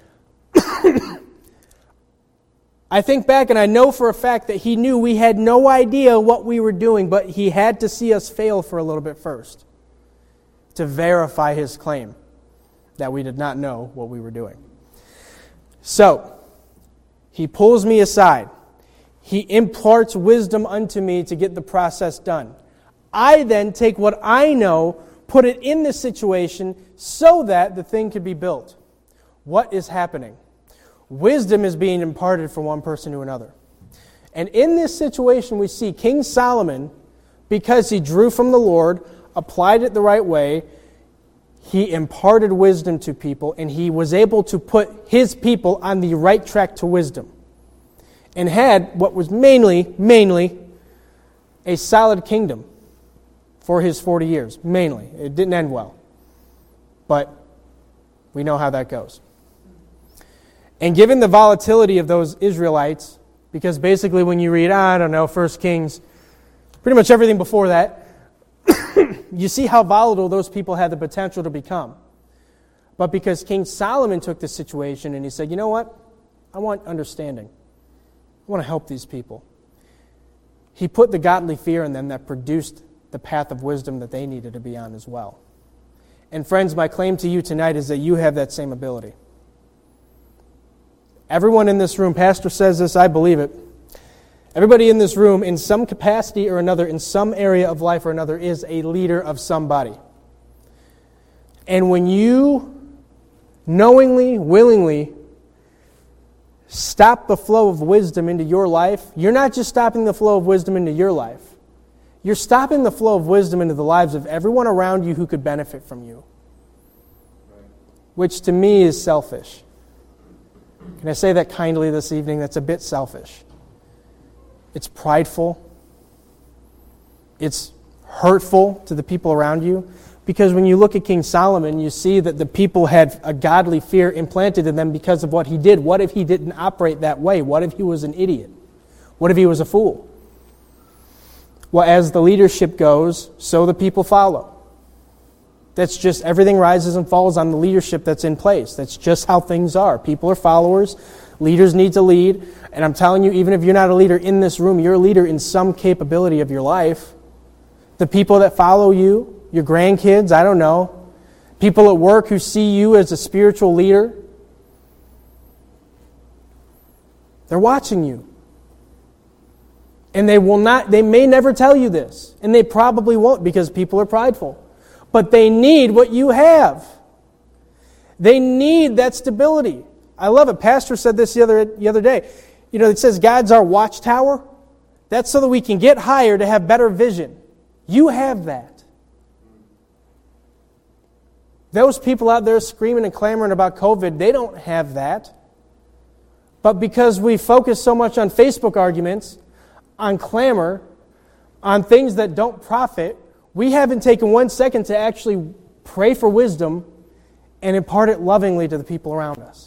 I think back and I know for a fact that he knew we had no idea what we were doing, but he had to see us fail for a little bit first to verify his claim that we did not know what we were doing. So, he pulls me aside. He imparts wisdom unto me to get the process done. I then take what I know, put it in this situation so that the thing could be built. What is happening? Wisdom is being imparted from one person to another. And in this situation we see King Solomon, because he drew from the Lord, applied it the right way, he imparted wisdom to people, and he was able to put his people on the right track to wisdom. And had what was mainly a solid kingdom for his 40 years. Mainly. It didn't end well. But we know how that goes. And given the volatility of those Israelites, because basically when you read, 1 Kings, pretty much everything before that, you see how volatile those people had the potential to become. But because King Solomon took this situation and he said, you know what? I want understanding. I want to help these people. He put the godly fear in them that produced the path of wisdom that they needed to be on as well. And friends, my claim to you tonight is that you have that same ability. Everyone in this room, Pastor says this, I believe it. Everybody in this room, in some capacity or another, in some area of life or another, is a leader of somebody. And when you knowingly, willingly stop the flow of wisdom into your life, you're not just stopping the flow of wisdom into your life. You're stopping the flow of wisdom into the lives of everyone around you who could benefit from you. Which to me is selfish. Can I say that kindly this evening? That's a bit selfish. It's prideful. It's hurtful to the people around you. Because when you look at King Solomon, you see that the people had a godly fear implanted in them because of what he did. What if he didn't operate that way? What if he was an idiot? What if he was a fool? Well, as the leadership goes, so the people follow. That's just, everything rises and falls on the leadership that's in place. That's just how things are. People are followers. Leaders need to lead. And I'm telling you, even if you're not a leader in this room, you're a leader in some capability of your life. The people that follow you, your grandkids, I don't know. People at work who see you as a spiritual leader. They're watching you. And they may never tell you this. And they probably won't because people are prideful. But they need what you have. They need that stability. I love it. Pastor said this the other day. It says God's our watchtower. That's so that we can get higher to have better vision. You have that. Those people out there screaming and clamoring about COVID, they don't have that. But because we focus so much on Facebook arguments, on clamor, on things that don't profit, we haven't taken 1 second to actually pray for wisdom and impart it lovingly to the people around us.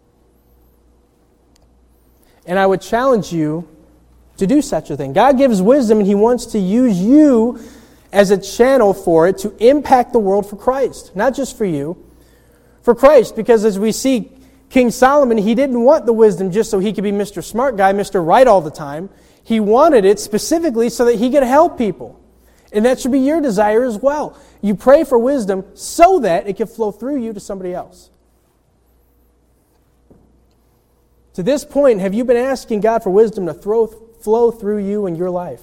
And I would challenge you to do such a thing. God gives wisdom, and He wants to use you as a channel for it to impact the world for Christ. Not just for you, for Christ. Because as we see King Solomon, he didn't want the wisdom just so he could be Mr. Smart Guy, Mr. Right all the time. He wanted it specifically so that he could help people. And that should be your desire as well. You pray for wisdom so that it can flow through you to somebody else. To this point, have you been asking God for wisdom to flow through you in your life?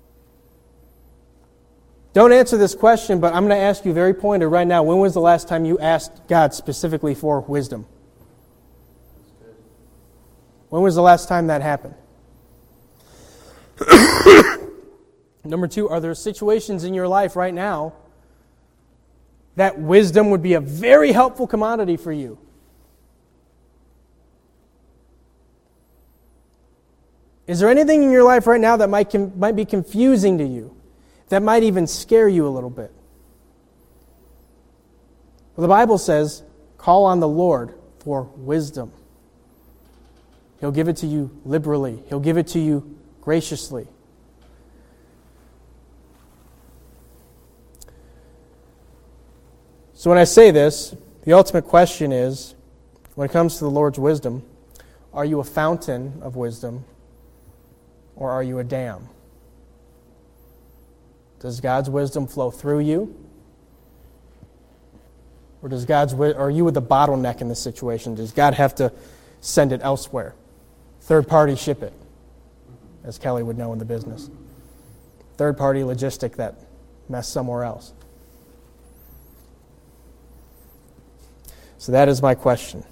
Don't answer this question, but I'm going to ask you very pointed right now. When was the last time you asked God specifically for wisdom? When was the last time that happened? Number 2, are there situations in your life right now that wisdom would be a very helpful commodity for you? Is there anything in your life right now that might be confusing to you, that might even scare you a little bit? Well, the Bible says, call on the Lord for wisdom. He'll give it to you liberally. He'll give it to you graciously. So when I say this, the ultimate question is, when it comes to the Lord's wisdom, are you a fountain of wisdom or are you a dam? Does God's wisdom flow through you? Or are you with the bottleneck in this situation? Does God have to send it elsewhere? Third party ship it, as Kelly would know in the business. Third party logistic that mess somewhere else. So that is my question.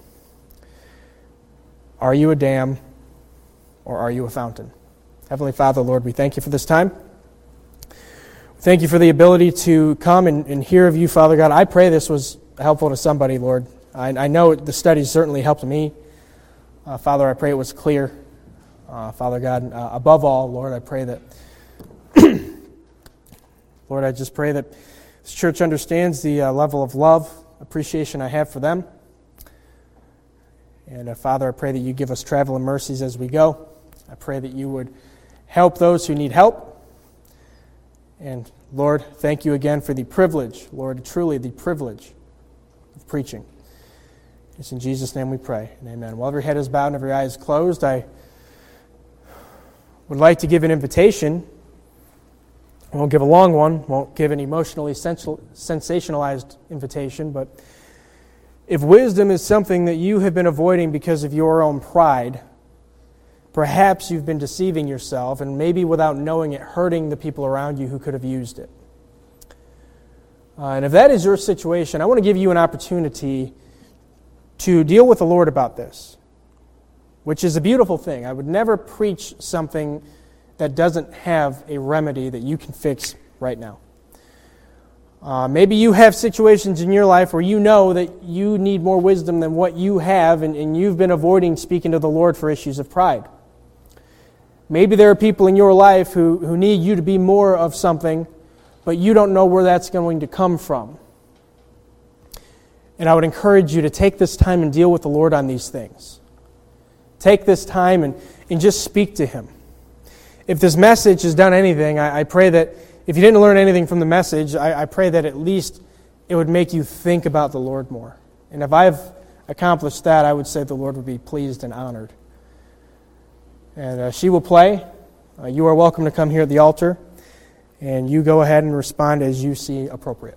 Are you a dam or are you a fountain? Heavenly Father, Lord, we thank you for this time. Thank you for the ability to come and hear of you, Father God. I pray this was helpful to somebody, Lord. I know the study certainly helped me. Father, I pray it was clear. Father God, above all, Lord, I pray that, Lord, I just pray that this church understands the level of love, appreciation I have for them. And Father, I pray that you give us traveling mercies as we go. I pray that you would help those who need help. And Lord, thank you again for the privilege, Lord, truly the privilege of preaching. It's in Jesus' name we pray, and amen. While every head is bowed and every eye is closed, I would like to give an invitation. I won't give a long one, won't give an emotionally sensationalized invitation, but if wisdom is something that you have been avoiding because of your own pride, perhaps you've been deceiving yourself and maybe without knowing it, hurting the people around you who could have used it. And if that is your situation, I want to give you an opportunity to deal with the Lord about this, which is a beautiful thing. I would never preach something that doesn't have a remedy that you can fix right now. Maybe you have situations in your life where you know that you need more wisdom than what you have, and you've been avoiding speaking to the Lord for issues of pride. Maybe there are people in your life who need you to be more of something, but you don't know where that's going to come from. And I would encourage you to take this time and deal with the Lord on these things. Take this time and just speak to Him. If this message has done anything, I pray that if you didn't learn anything from the message, I pray that at least it would make you think about the Lord more. And if I've accomplished that, I would say the Lord would be pleased and honored. And she will play. You are welcome to come here at the altar, and you go ahead and respond as you see appropriate.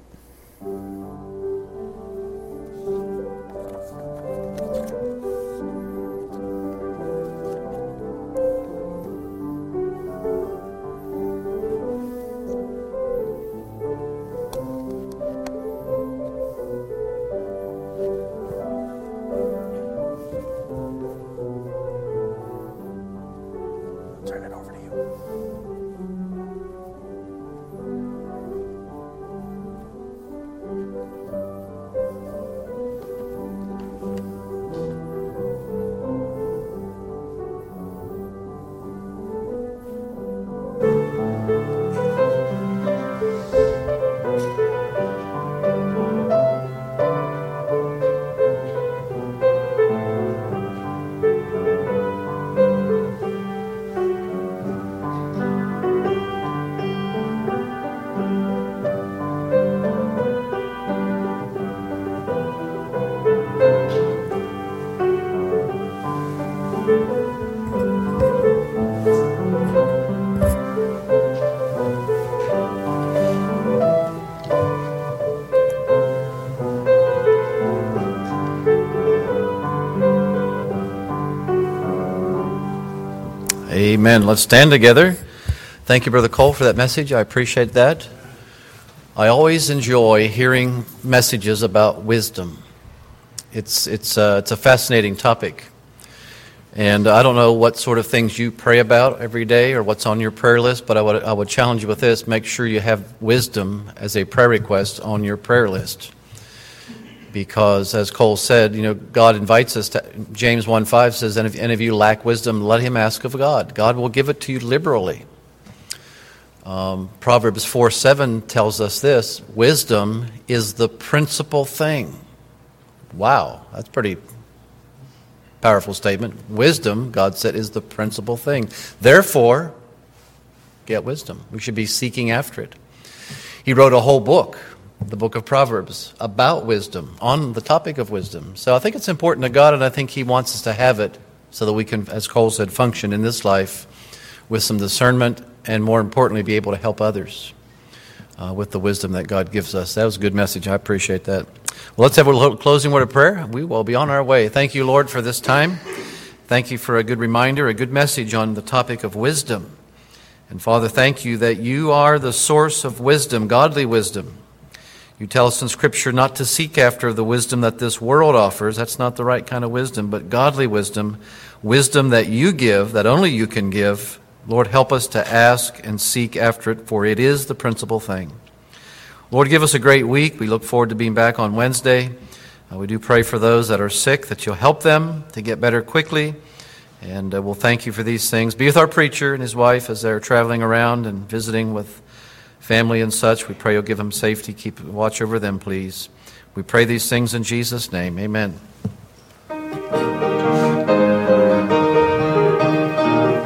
Amen. Let's stand together. Thank you, Brother Cole, for that message. I appreciate that. I always enjoy hearing messages about wisdom. It's a fascinating topic. And I don't know what sort of things you pray about every day or what's on your prayer list, but I would challenge you with this. Make sure you have wisdom as a prayer request on your prayer list. Because, as Cole said, God invites us to, James 1:5 says, and if any of you lack wisdom, let him ask of God. God will give it to you liberally. Proverbs 4:7 tells us this, wisdom is the principal thing. Wow, that's a pretty powerful statement. Wisdom, God said, is the principal thing. Therefore, get wisdom. We should be seeking after it. He wrote a whole book, the book of Proverbs, about wisdom, on the topic of wisdom. So I think it's important to God, and I think he wants us to have it so that we can, as Cole said, function in this life with some discernment and, more importantly, be able to help others with the wisdom that God gives us. That was a good message. I appreciate that. Well, let's have a little closing word of prayer. We will be on our way. Thank you, Lord, for this time. Thank you for a good reminder, a good message on the topic of wisdom. And Father, thank you that you are the source of wisdom, godly wisdom. You tell us in Scripture not to seek after the wisdom that this world offers. That's not the right kind of wisdom, but godly wisdom, wisdom that you give, that only you can give. Lord, help us to ask and seek after it, for it is the principal thing. Lord, give us a great week. We look forward to being back on Wednesday. We do pray for those that are sick, that you'll help them to get better quickly. And we'll thank you for these things. Be with our preacher and his wife as they're traveling around and visiting with family and such. We pray you'll give them safety. Keep watch over them, please. We pray these things in Jesus' name. Amen.